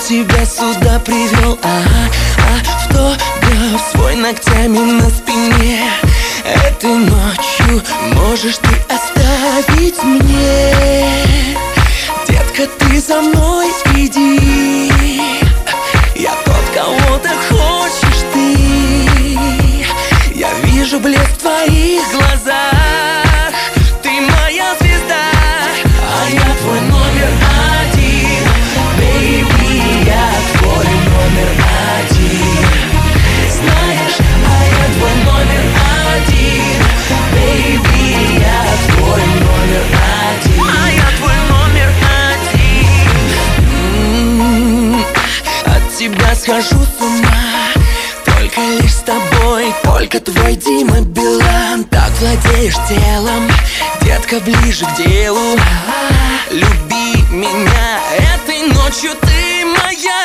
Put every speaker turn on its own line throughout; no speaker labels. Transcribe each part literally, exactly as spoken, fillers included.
тебя сюда привел, ага, а автограф свой ногтями на спине. Этой ночью можешь ты оставить мне. Детка, ты за мной иди. Я тот, кого ты хочешь ты. Я вижу блеск в твоих глазах. Ты моя звезда, а я твой номер один. Бэйби, я твой номер один. Знаешь, а я твой номер один. Бэйби, я твой номер один. А я твой номер один. М-м-м, от тебя схожу с ума. Только лишь с тобой, только твой Дима Билан. Так владеешь телом, детка, ближе к делу. Люби меня, этой ночью ты моя.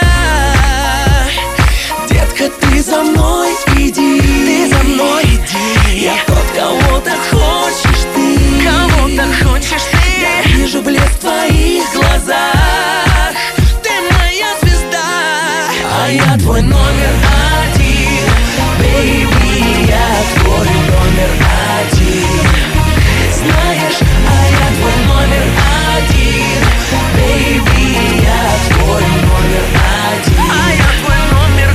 Детка, ты за мной иди. Ты за мной иди. Я тот, кого ты хочешь ты. Кого ты хочешь ты. Я вижу блеск в твоих глазах. Ты моя звезда, а я твой номер один. Бэйби, я твой номер один. Знаешь, а я твой номер один. Бэйби, я твой номер один. А я твой номер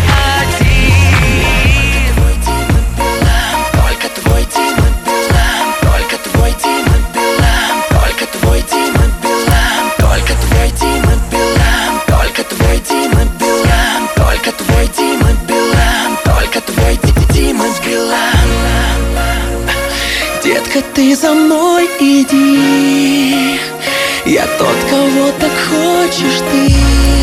один. Только твой Дима Билан. Только твой Дима Билан. Только твой Дима Билан. Только твой Дима Билан. Только твой Дима Билан. Только твой Дима Билан. Только твой Дима Билан. Детка, ты за мной иди. Я тот, кого так хочешь ты.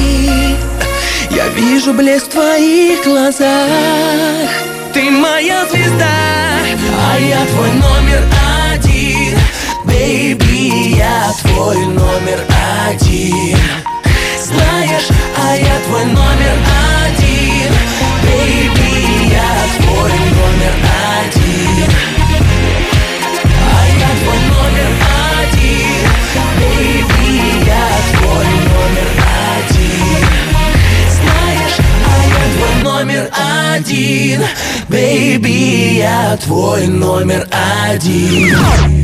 Я вижу блеск в твоих глазах. Ты моя звезда, а я твой номер один. Бэйби, я твой номер один. Знаешь, а я твой номер один. Бэйби, я твой номер один. А я твой номер один. Бэйби, я твой номер один. Знаешь, а я твой номер один. Бэйби, я твой номер один.